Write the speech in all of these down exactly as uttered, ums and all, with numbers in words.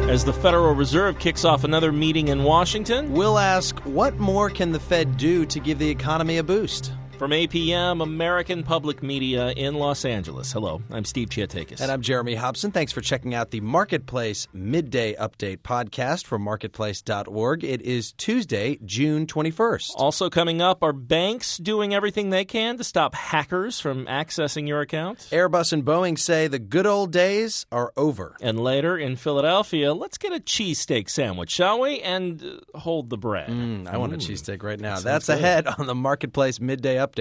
As the Federal Reserve kicks off another meeting in Washington, we'll ask, what more can the Fed do to give the economy a boost? From A P M, American Public Media in Los Angeles. Hello, I'm Steve Chiatakis. And I'm Jeremy Hobson. Thanks for checking out the Marketplace Midday Update podcast from marketplace dot org. It is Tuesday, June twenty-first. Also coming up, are banks doing everything they can to stop hackers from accessing your account? Airbus and Boeing say the good old days are over. And later in Philadelphia, let's get a cheesesteak sandwich, shall we? And uh, hold the bread. Mm, I want a mm. cheesesteak right now. That That's good. ahead on the Marketplace Midday Update.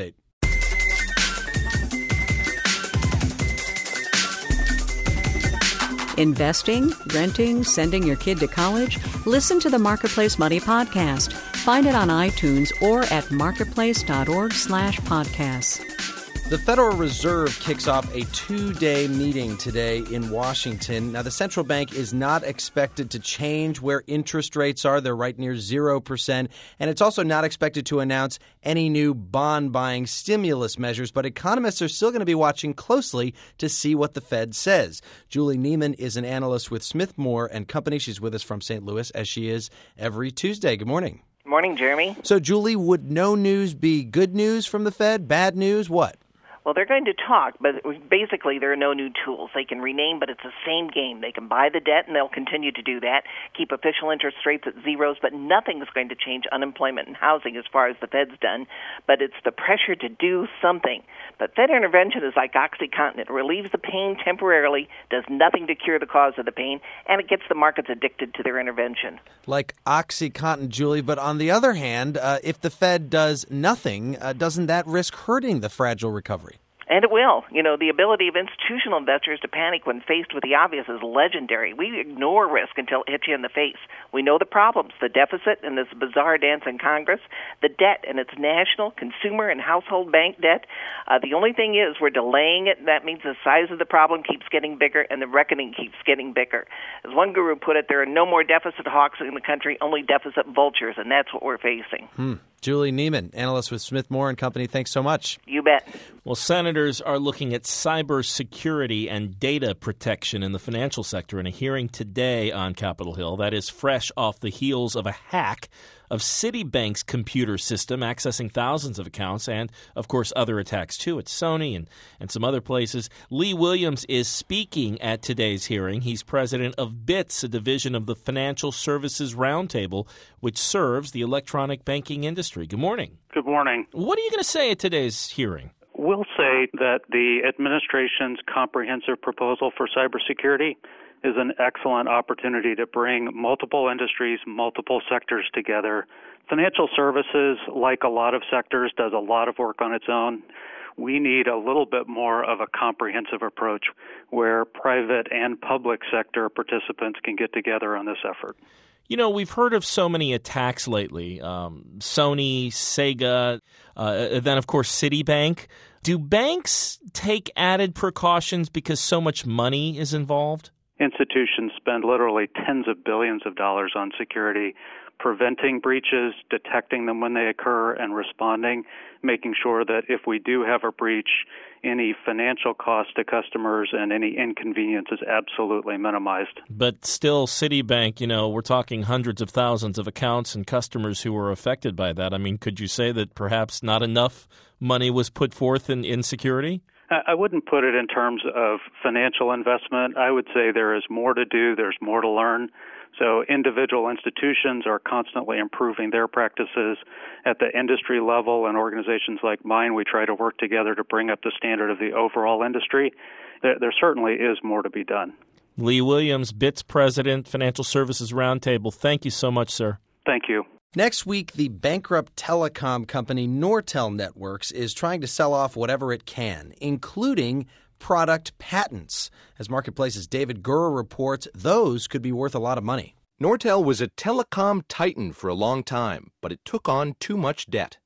Investing, renting, sending your kid to college? Listen to the Marketplace Money Podcast. Find it on iTunes or at marketplace dot org slash podcasts. The Federal Reserve kicks off a two-day meeting today in Washington. Now, the central bank is not expected to change where interest rates are. They're right near zero percent. And it's also not expected to announce any new bond-buying stimulus measures. But economists are still going to be watching closely to see what the Fed says. Julie Neiman is an analyst with Smith Moore and Company. She's with us from Saint Louis, as she is every Tuesday. Good morning. Morning, Jeremy. So, Julie, would no news be good news from the Fed? Bad news? What? Well, they're going to talk, but basically there are no new tools. They can rename, but it's the same game. They can buy the debt, and they'll continue to do that, keep official interest rates at zeros, but nothing is going to change unemployment and housing as far as the Fed's done. But it's the pressure to do something. But Fed intervention is like OxyContin. It relieves the pain temporarily, does nothing to cure the cause of the pain, and it gets the markets addicted to their intervention. Like OxyContin, Julie, but on the other hand, uh, if the Fed does nothing, uh, doesn't that risk hurting the fragile recovery? And it will. You know, the ability of institutional investors to panic when faced with the obvious is legendary. We ignore risk until it hits you in the face. We know the problems, the deficit and this bizarre dance in Congress, the debt and its national, consumer, and household bank debt. Uh, the only thing is we're delaying it. That means the size of the problem keeps getting bigger and the reckoning keeps getting bigger. As one guru put it, there are no more deficit hawks in the country, only deficit vultures, and that's what we're facing. Hmm. Julie Neiman, analyst with Smith Moore and Company. Thanks so much. You bet. Well, senators are looking at cybersecurity and data protection in the financial sector in a hearing today on Capitol Hill. That is fresh off the heels of a hack of Citibank's computer system, accessing thousands of accounts and, of course, other attacks, too, at Sony and, and some other places. Lee Williams is speaking at today's hearing. He's president of BITS, a division of the Financial Services Roundtable, which serves the electronic banking industry. Good morning. Good morning. What are you going to say at today's hearing? We'll say that the administration's comprehensive proposal for cybersecurity is an excellent opportunity to bring multiple industries, multiple sectors together. Financial services, like a lot of sectors, does a lot of work on its own. We need a little bit more of a comprehensive approach where private and public sector participants can get together on this effort. You know, we've heard of so many attacks lately, um, Sony, Sega, uh, then, of course, Citibank. Do banks take added precautions because so much money is involved? Institutions spend literally tens of billions of dollars on security, preventing breaches, detecting them when they occur, and responding, making sure that if we do have a breach, any financial cost to customers and any inconvenience is absolutely minimized. But still, Citibank, you know, we're talking hundreds of thousands of accounts and customers who were affected by that. I mean, could you say that perhaps not enough money was put forth in, in security? I wouldn't put it in terms of financial investment. I would say there is more to do. There's more to learn. So individual institutions are constantly improving their practices. At the industry level and organizations like mine, we try to work together to bring up the standard of the overall industry. There, there certainly is more to be done. Lee Williams, BITS President, Financial Services Roundtable. Thank you so much, sir. Thank you. Next week, the bankrupt telecom company Nortel Networks is trying to sell off whatever it can, including product patents. As Marketplace's David Gurr reports, those could be worth a lot of money. Nortel was a telecom titan for a long time, but it took on too much debt.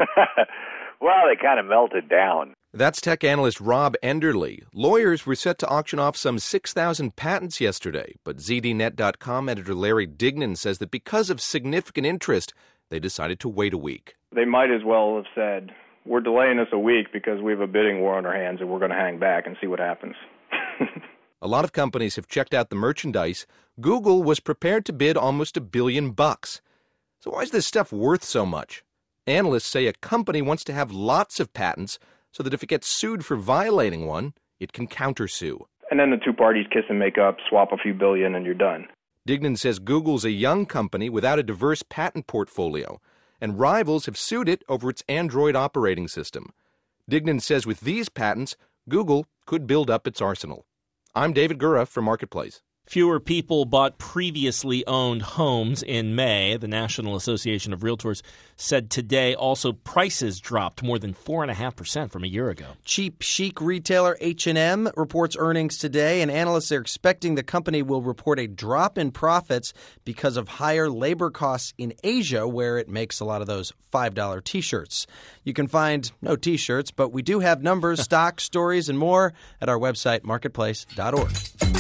Well, they kind of melted down. That's tech analyst Rob Enderle. Lawyers were set to auction off some six thousand patents yesterday, but Z D Net dot com editor Larry Dignan says that because of significant interest, they decided to wait a week. They might as well have said, we're delaying this a week because we have a bidding war on our hands and we're going to hang back and see what happens. A lot of companies have checked out the merchandise. Google was prepared to bid almost a billion bucks. So why is this stuff worth so much? Analysts say a company wants to have lots of patents so that if it gets sued for violating one, it can countersue. And then the two parties kiss and make up, swap a few billion, and you're done. Dignan says Google's a young company without a diverse patent portfolio, and rivals have sued it over its Android operating system. Dignan says with these patents, Google could build up its arsenal. I'm David Gura for Marketplace. Fewer people bought previously owned homes in May. The National Association of Realtors said today also prices dropped more than four point five percent from a year ago. Cheap chic retailer H and M reports earnings today, and analysts are expecting the company will report a drop in profits because of higher labor costs in Asia, where it makes a lot of those five dollar T-shirts. You can find no T-shirts, but we do have numbers, stocks, stories, and more at our website, marketplace dot org.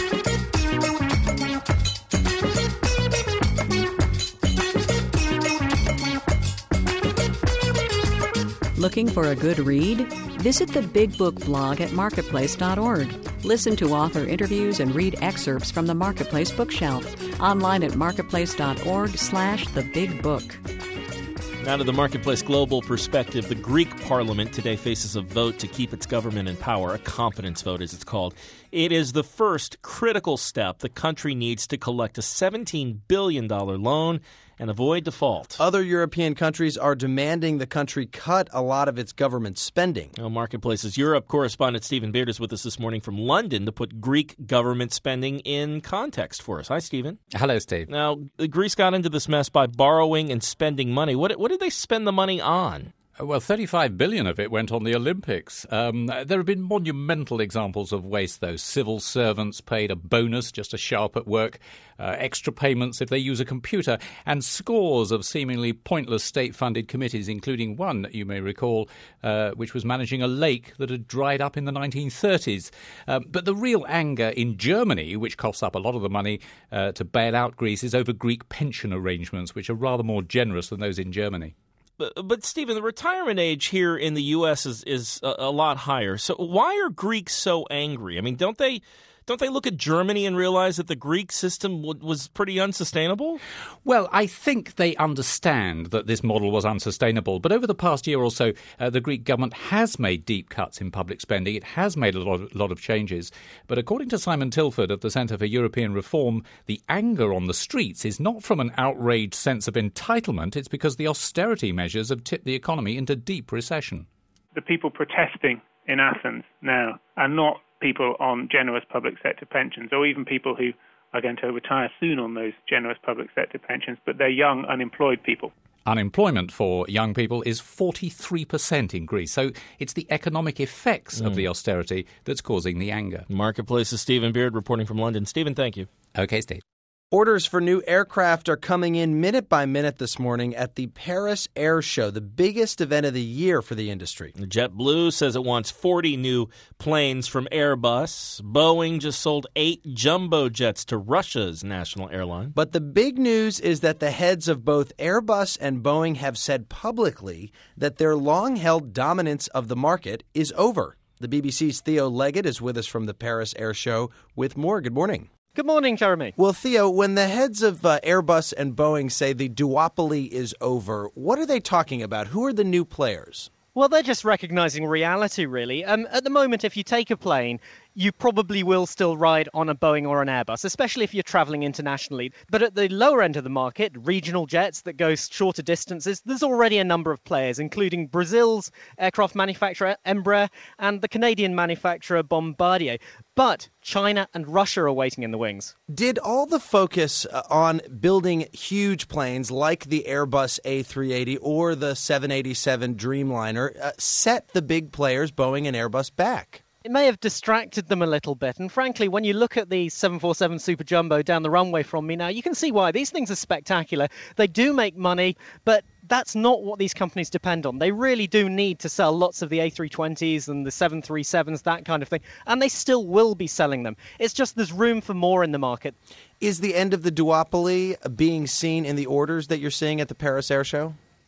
Looking for a good read? Visit the Big Book blog at marketplace dot org. Listen to author interviews and read excerpts from the Marketplace bookshelf. Online at marketplace dot org slash the big book. Now to the Marketplace Global perspective. The Greek parliament today faces a vote to keep its government in power, a confidence vote as it's called. It is the first critical step the country needs to collect a seventeen billion dollars loan and avoid default. Other European countries are demanding the country cut a lot of its government spending. Well, Marketplace's Europe correspondent Stephen Beard is with us this morning from London to put Greek government spending in context for us. Hi, Stephen. Hello, Steve. Now, Greece got into this mess by borrowing and spending money. What, what did they spend the money on? Well, thirty-five billion dollars of it went on the Olympics. Um, there have been monumental examples of waste, though. Civil servants paid a bonus just to show up at work, uh, extra payments if they use a computer, and scores of seemingly pointless state-funded committees, including one, you may recall, uh, which was managing a lake that had dried up in the nineteen thirties. Um, but the real anger in Germany, which coughs up a lot of the money uh, to bail out Greece, is over Greek pension arrangements, which are rather more generous than those in Germany. But, but Stephen, the retirement age here in the U S is is a, a lot higher. So why are Greeks so angry? I mean, don't they don't they look at Germany and realize that the Greek system w- was pretty unsustainable? Well, I think they understand that this model was unsustainable. But over the past year or so, uh, the Greek government has made deep cuts in public spending. It has made a lot of, lot of changes. But according to Simon Tilford of the Centre for European Reform, the anger on the streets is not from an outraged sense of entitlement. It's because the austerity measures have tipped the economy into deep recession. The people protesting in Athens now are not people on generous public sector pensions, or even people who are going to retire soon on those generous public sector pensions, but they're young, unemployed people. Unemployment for young people is forty-three percent in Greece. So it's the economic effects mm. of the austerity that's causing the anger. Marketplace's Stephen Beard reporting from London. Stephen, thank you. Okay, Steve. Orders for new aircraft are coming in minute by minute this morning at the Paris Air Show, the biggest event of the year for the industry. JetBlue says it wants forty new planes from Airbus. Boeing just sold eight jumbo jets to Russia's national airline. But the big news is that the heads of both Airbus and Boeing have said publicly that their long-held dominance of the market is over. The B B C's Theo Leggett is with us from the Paris Air Show with more. Good morning. Good morning, Jeremy. Well, Theo, when the heads of uh, Airbus and Boeing say the duopoly is over, what are they talking about? Who are the new players? Well, they're just recognizing reality, really. Um, at the moment, if you take a plane, you probably will still ride on a Boeing or an Airbus, especially if you're traveling internationally. But at the lower end of the market, regional jets that go shorter distances, there's already a number of players, including Brazil's aircraft manufacturer Embraer and the Canadian manufacturer Bombardier. But China and Russia are waiting in the wings. Did all the focus uh, on building huge planes like the Airbus A three eighty or the seven eighty-seven Dreamliner uh, set the big players, Boeing and Airbus, back? It may have distracted them a little bit. And frankly, when you look at the seven forty-seven Super Jumbo down the runway from me now, you can see why. These things are spectacular. They do make money, but that's not what these companies depend on. They really do need to sell lots of the A three twenties and the seven thirty-sevens, that kind of thing. And they still will be selling them. It's just there's room for more in the market. Is the end of the duopoly being seen in the orders that you're seeing at the Paris Air Show?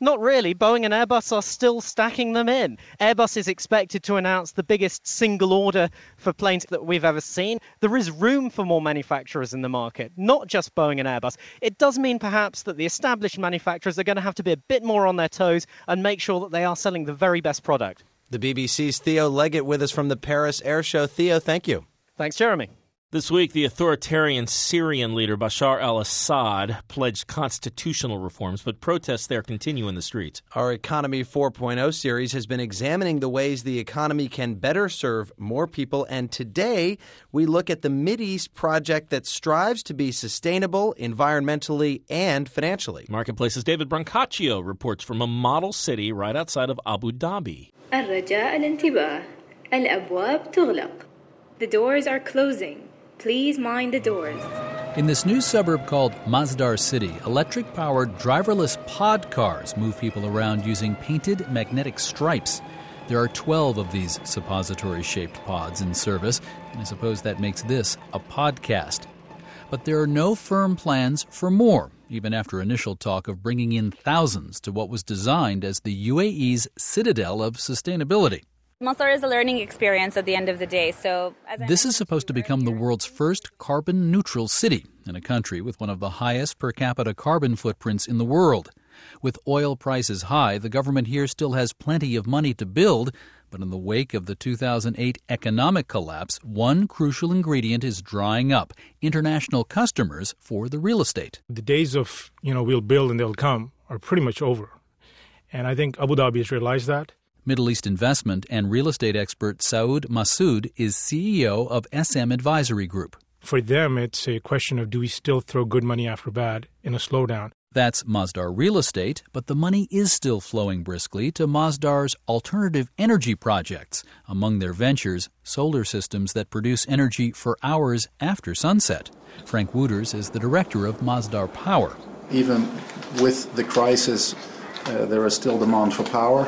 Not really. Boeing and Airbus are still stacking them in. Airbus is expected to announce the biggest single order for planes that we've ever seen. There is room for more manufacturers in the market, not just Boeing and Airbus. It does mean perhaps that the established manufacturers are going to have to be a bit more on their toes and make sure that they are selling the very best product. The B B C's Theo Leggett with us from the Paris Air Show. Theo, thank you. Thanks, Jeremy. This week, the authoritarian Syrian leader Bashar al-Assad pledged constitutional reforms, but protests there continue in the streets. Our Economy four point oh series has been examining the ways the economy can better serve more people, and today we look at the Mideast project that strives to be sustainable environmentally and financially. Marketplace's David Brancaccio reports from a model city right outside of Abu Dhabi. الرجاء الانتباه الأبواب تغلق. The doors are closing. Please mind the doors. In this new suburb called Masdar City, electric-powered driverless pod cars move people around using painted magnetic stripes. There are twelve of these suppository-shaped pods in service, and I suppose that makes this a podcast. But there are no firm plans for more, even after initial talk of bringing in thousands to what was designed as the U A E's citadel of sustainability. Masdar is a learning experience at the end of the day. So, as This is supposed to become the world's first carbon-neutral city in a country with one of the highest per capita carbon footprints in the world. With oil prices high, the government here still has plenty of money to build, but in the wake of the two thousand eight economic collapse, one crucial ingredient is drying up: international customers for the real estate. The days of, you know, we'll build and they'll come are pretty much over. And I think Abu Dhabi has realized that. Middle East investment and real estate expert Saud Masood is C E O of S M Advisory Group. For them, it's a question of do we still throw good money after bad in a slowdown? That's Masdar Real Estate, but the money is still flowing briskly to Masdar's alternative energy projects. Among their ventures, solar systems that produce energy for hours after sunset. Frank Wooters is the director of Masdar Power. Even with the crisis, uh, there is still demand for power.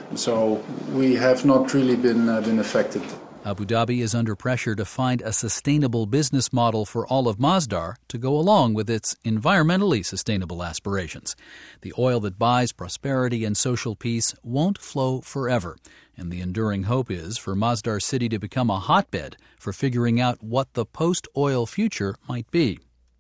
So we have not really been uh, been affected. Abu Dhabi is under pressure to find a sustainable business model for all of Masdar to go along with its environmentally sustainable aspirations. The oil that buys prosperity and social peace won't flow forever, and the enduring hope is for Masdar City to become a hotbed for figuring out what the post-oil future might be.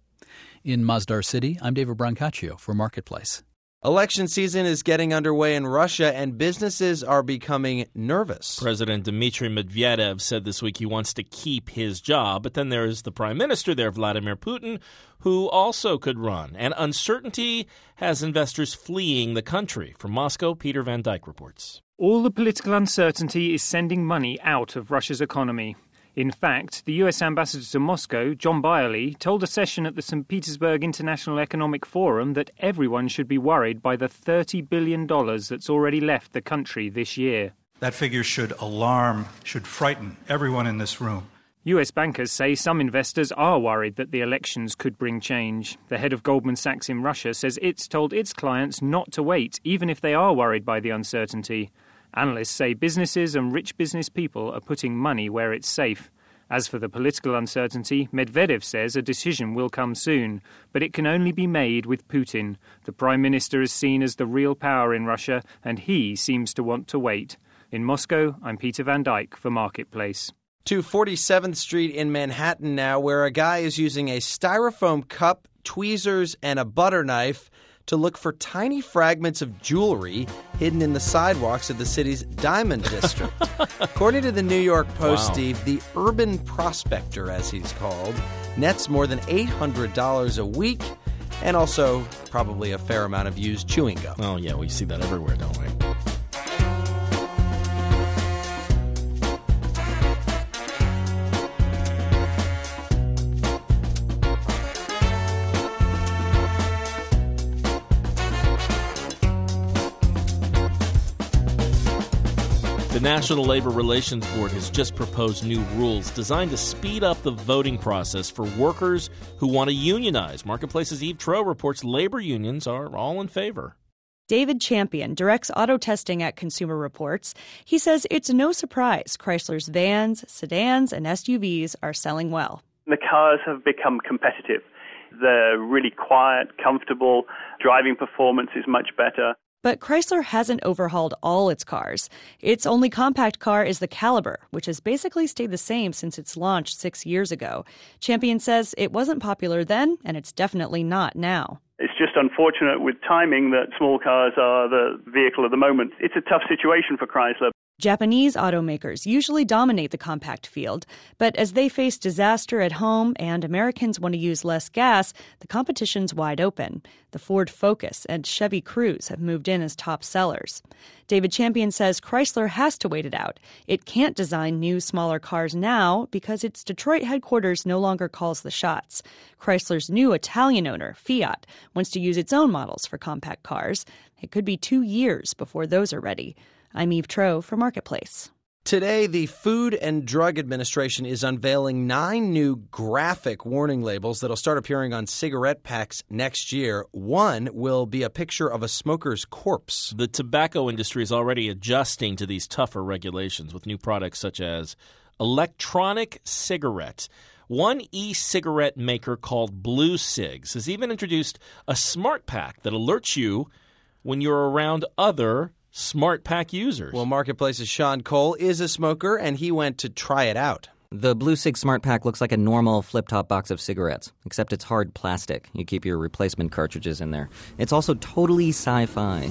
In Masdar City, I'm David Brancaccio for Marketplace. Election season is getting underway in Russia, and businesses are becoming nervous. President Dmitry Medvedev said this week he wants to keep his job, but then there is the prime minister there, Vladimir Putin, who also could run. And uncertainty has investors fleeing the country. From Moscow, Peter Van Dyke reports. All the political uncertainty is sending money out of Russia's economy. In fact, the U S ambassador to Moscow, John Byerly, told a session at the Saint Petersburg International Economic Forum that everyone should be worried by the thirty billion dollars that's already left the country this year. That figure should alarm, should frighten everyone in this room. U S bankers say some investors are worried that the elections could bring change. The head of Goldman Sachs in Russia says it's told its clients not to wait, even if they are worried by the uncertainty. Analysts say businesses and rich business people are putting money where it's safe. As for the political uncertainty, Medvedev says a decision will come soon, but it can only be made with Putin. The Prime Minister is seen as the real power in Russia, and he seems to want to wait. In Moscow, I'm Peter Van Dyke for Marketplace. To forty-seventh Street in Manhattan now, where a guy is using a styrofoam cup, tweezers, and a butter knife to look for tiny fragments of jewelry hidden in the sidewalks of the city's Diamond District. According to the New York Post, wow. Steve, the urban prospector, as he's called, nets more than eight hundred dollars a week, and also probably a fair amount of used chewing gum. Oh, yeah, we see that everywhere, don't we? The National Labor Relations Board has just proposed new rules designed to speed up the voting process for workers who want to unionize. Marketplace's Eve Troeh reports labor unions are all in favor. David Champion directs auto testing at Consumer Reports. He says it's no surprise Chrysler's vans, sedans, and S U Vs are selling well. The cars have become competitive. They're really quiet, comfortable. Driving performance is much better. But Chrysler hasn't overhauled all its cars. Its only compact car is the Caliber, which has basically stayed the same since its launch six years ago. Champion says it wasn't popular then, and it's definitely not now. It's just unfortunate with timing that small cars are the vehicle of the moment. It's a tough situation for Chrysler. Japanese automakers usually dominate the compact field, but as they face disaster at home and Americans want to use less gas, the competition's wide open. The Ford Focus and Chevy Cruze have moved in as top sellers. David Champion says Chrysler has to wait it out. It can't design new, smaller cars now because its Detroit headquarters no longer calls the shots. Chrysler's new Italian owner, Fiat, wants to use its own models for compact cars. It could be two years before those are ready. I'm Eve Troeh for Marketplace. Today, the Food and Drug Administration is unveiling nine new graphic warning labels that'll start appearing on cigarette packs next year. One will be a picture of a smoker's corpse. The tobacco industry is already adjusting to these tougher regulations with new products such as electronic cigarette. One e-cigarette maker called Blue Cigs has even introduced a smart pack that alerts you when you're around other Smart Pack users. Well, Marketplace's Sean Cole is a smoker, and he went to try it out. The Blue Sig Smart Pack looks like a normal flip-top box of cigarettes, except it's hard plastic. You keep your replacement cartridges in there. It's also totally sci-fi.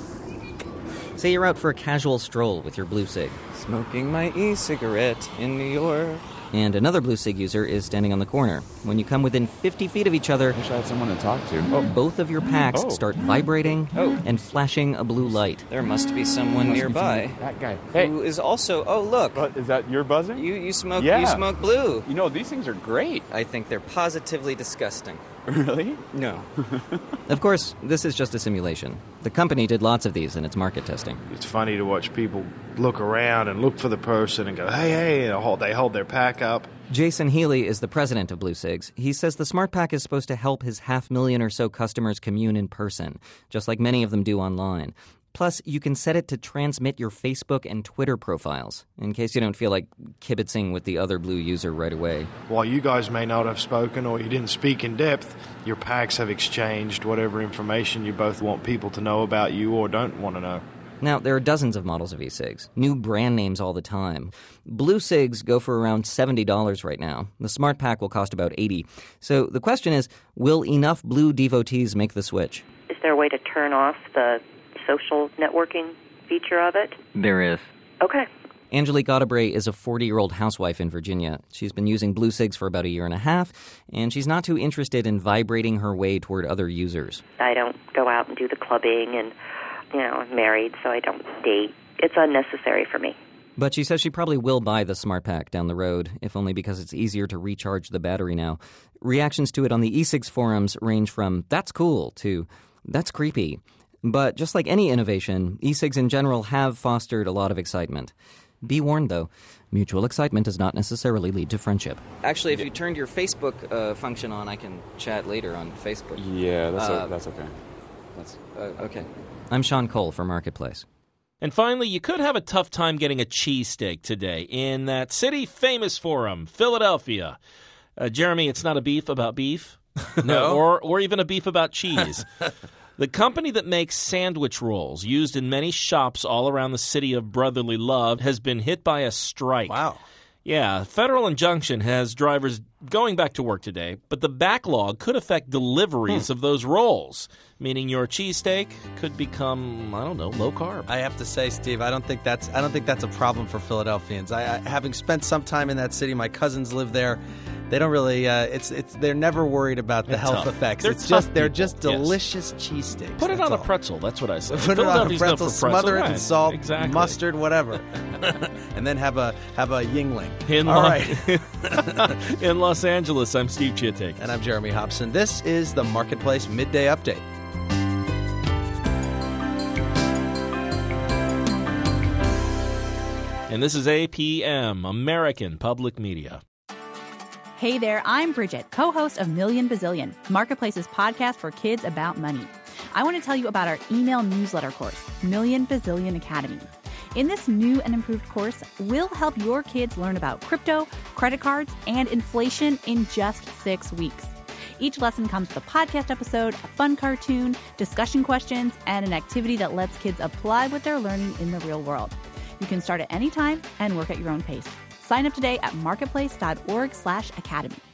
Say you're out for a casual stroll with your Blue Sig. Smoking my e-cigarette in New York. And another Blue Sig user is standing on the corner. When you come within fifty feet of each other, I wish I had someone to talk to. Oh. Both of your packs oh. start vibrating oh. and flashing a blue light. There must be someone must nearby. Be someone, that guy. Hey. Who is also, oh, look. But is that your buzzer? You you smoke yeah. you smoke blue. You know, these things are great. I think they're positively disgusting. Really? No. Of course, this is just a simulation. The company did lots of these in its market testing. It's funny to watch people look around and look for the person and go, hey, hey, and hold, they hold their pack up. Jason Healy is the president of Blue Cigs. He says the Smart Pack is supposed to help his half million or so customers commune in person, just like many of them do online. Plus, you can set it to transmit your Facebook and Twitter profiles, in case you don't feel like kibitzing with the other Blue user right away. While you guys may not have spoken or you didn't speak in depth, your packs have exchanged whatever information you both want people to know about you or don't want to know. Now, there are dozens of models of e-cigs, new brand names all the time. Blue Cigs go for around seventy dollars right now. The Smart Pack will cost about eighty dollars. So the question is, will enough Blue devotees make the switch? Is there a way to turn off the social networking feature of it? There is. Okay. Angelique Audebray is a forty-year-old housewife in Virginia. She's been using Blue Cigs for about a year and a half, and she's not too interested in vibrating her way toward other users. I don't go out and do the clubbing and, you know, I'm married, so I don't date. It's unnecessary for me. But she says she probably will buy the Smart Pack down the road, if only because it's easier to recharge the battery now. Reactions to it on the e-cigs forums range from, that's cool, to, that's creepy. But just like any innovation, e-cigs in general have fostered a lot of excitement. Be warned, though, mutual excitement does not necessarily lead to friendship. Actually, if you turned your Facebook uh, function on, I can chat later on Facebook. Yeah, that's, uh, o- that's okay. That's uh, okay. I'm Sean Cole for Marketplace. And finally, you could have a tough time getting a cheesesteak today in that city famous forum, Philadelphia. Uh, Jeremy, it's not a beef about beef. No. or, or even a beef about cheese. The company that makes sandwich rolls used in many shops all around the city of brotherly love has been hit by a strike. Wow. Yeah, federal injunction has drivers going back to work today, but the backlog could affect deliveries hmm. of those rolls, meaning your cheesesteak could become, I don't know, low carb. I have to say, Steve, I don't think that's I don't think that's a problem for Philadelphians. I, I having spent some time in that city, my cousins live there. They don't really. Uh, it's it's. They're never worried about the they're health tough. effects. They're it's just people. they're just delicious yes. cheesesteaks. Put it that's on all. a pretzel. That's what I say. Put it on a pretzel, pretzel. smother it right. in salt, exactly. mustard, whatever, and then have a have a Yingling. In all Lo- right. In Los Angeles, I'm Steve Chiatek. And I'm Jeremy Hobson. This is the Marketplace Midday Update. And this is A P M, American Public Media. Hey there, I'm Bridget, co-host of Million Bazillion, Marketplace's podcast for kids about money. I want to tell you about our email newsletter course, Million Bazillion Academy. In this new and improved course, we'll help your kids learn about crypto, credit cards, and inflation in just six weeks. Each lesson comes with a podcast episode, a fun cartoon, discussion questions, and an activity that lets kids apply what they're learning in the real world. You can start at any time and work at your own pace. Sign up today at marketplace.org slash academy.